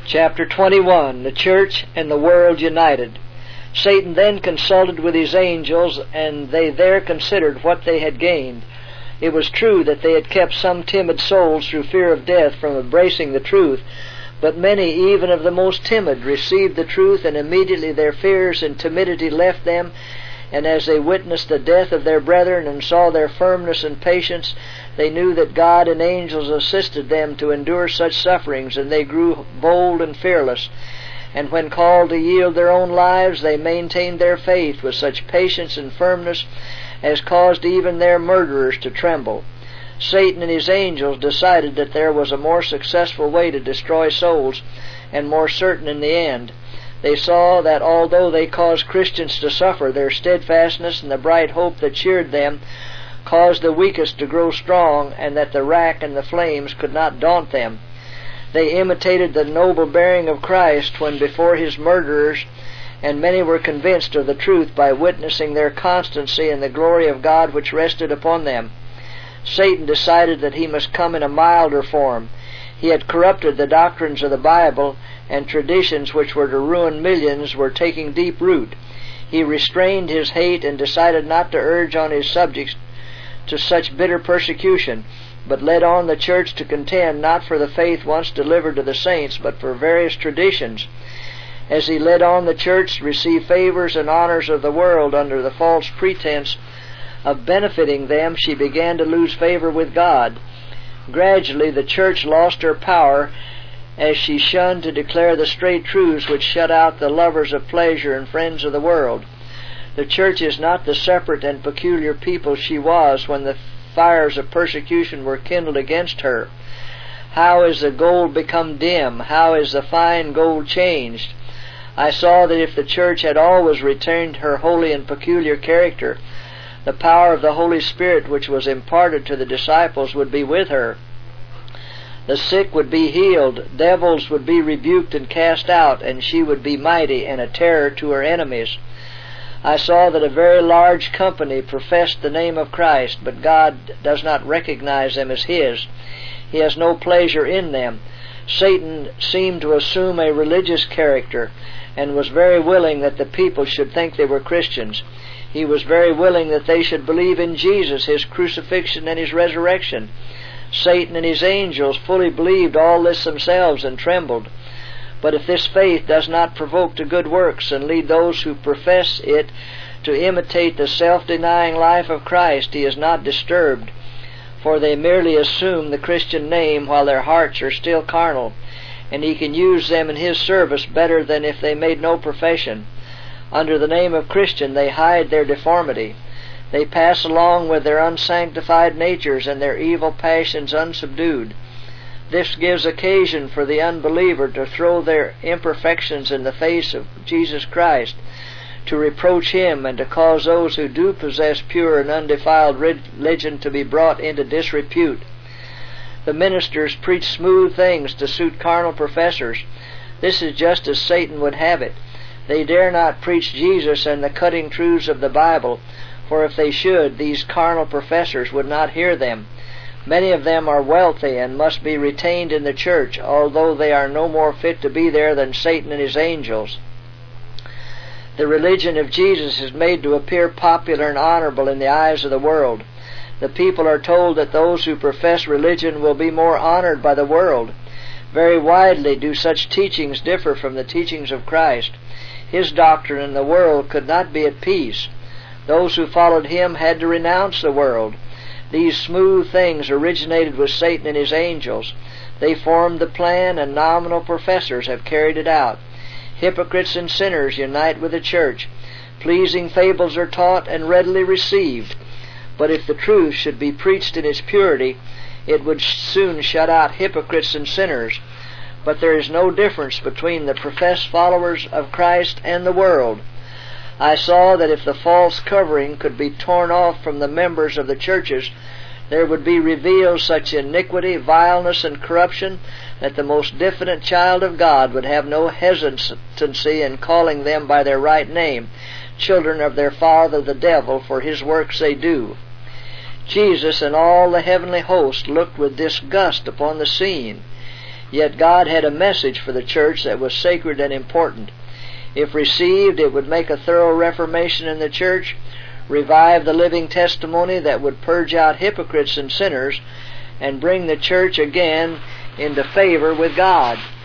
Chapter 21. The Church and the World United. Satan then consulted with his angels, and they there considered what they had gained. It was true that they had kept some timid souls through fear of death from embracing the truth, but many, even of the most timid, received the truth, and immediately their fears and timidity left them, and as they witnessed the death of their brethren and saw their firmness and patience, they knew that God and angels assisted them to endure such sufferings, and they grew bold and fearless. And when called to yield their own lives, they maintained their faith with such patience and firmness as caused even their murderers to tremble. Satan and his angels decided that there was a more successful way to destroy souls, and more certain in the end. They saw that although they caused Christians to suffer, their steadfastness and the bright hope that cheered them caused the weakest to grow strong, and that the rack and the flames could not daunt them. They imitated the noble bearing of Christ when before his murderers, and many were convinced of the truth by witnessing their constancy and the glory of God which rested upon them. Satan decided that he must come in a milder form. He had corrupted the doctrines of the Bible, and traditions which were to ruin millions were taking deep root. He restrained his hate and decided not to urge on his subjects to such bitter persecution, but led on the church to contend not for the faith once delivered to the saints, but for various traditions. As he led on the church to receive favors and honors of the world under the false pretense of benefiting them, she began to lose favor with God. Gradually the church lost her power as she shunned to declare the straight truths which shut out the lovers of pleasure and friends of the world. The church is not the separate and peculiar people she was when the fires of persecution were kindled against her. How is the gold become dim? How is the fine gold changed? I saw that if the church had always retained her holy and peculiar character, the power of the Holy Spirit which was imparted to the disciples would be with her. The sick would be healed, devils would be rebuked and cast out, and she would be mighty and a terror to her enemies. I saw that a very large company professed the name of Christ, but God does not recognize them as His. He has no pleasure in them. Satan seemed to assume a religious character, and was very willing that the people should think they were Christians. He was very willing that they should believe in Jesus, His crucifixion, and His resurrection. Satan and his angels fully believed all this themselves and trembled. But if this faith does not provoke to good works and lead those who profess it to imitate the self-denying life of Christ, he is not disturbed, for they merely assume the Christian name while their hearts are still carnal, and he can use them in his service better than if they made no profession. Under the name of Christian they hide their deformity. They pass along with their unsanctified natures and their evil passions unsubdued. This gives occasion for the unbeliever to throw their imperfections in the face of Jesus Christ, to reproach Him, and to cause those who do possess pure and undefiled religion to be brought into disrepute. The ministers preach smooth things to suit carnal professors. This is just as Satan would have it. They dare not preach Jesus and the cutting truths of the Bible, for if they should, these carnal professors would not hear them. Many of them are wealthy and must be retained in the church, although they are no more fit to be there than Satan and his angels. The religion of Jesus is made to appear popular and honorable in the eyes of the world. The people are told that those who profess religion will be more honored by the world. Very widely do such teachings differ from the teachings of Christ. His doctrine and the world could not be at peace. Those who followed Him had to renounce the world. These smooth things originated with Satan and his angels. They formed the plan, and nominal professors have carried it out. Hypocrites and sinners unite with the church. Pleasing fables are taught and readily received. But if the truth should be preached in its purity, it would soon shut out hypocrites and sinners. But there is no difference between the professed followers of Christ and the world. I saw that if the false covering could be torn off from the members of the churches, there would be revealed such iniquity, vileness, and corruption that the most diffident child of God would have no hesitancy in calling them by their right name, children of their father the devil, for his works they do. Jesus and all the heavenly host looked with disgust upon the scene. Yet God had a message for the church that was sacred and important. If received, it would make a thorough reformation in the church, revive the living testimony that would purge out hypocrites and sinners, and bring the church again into favor with God.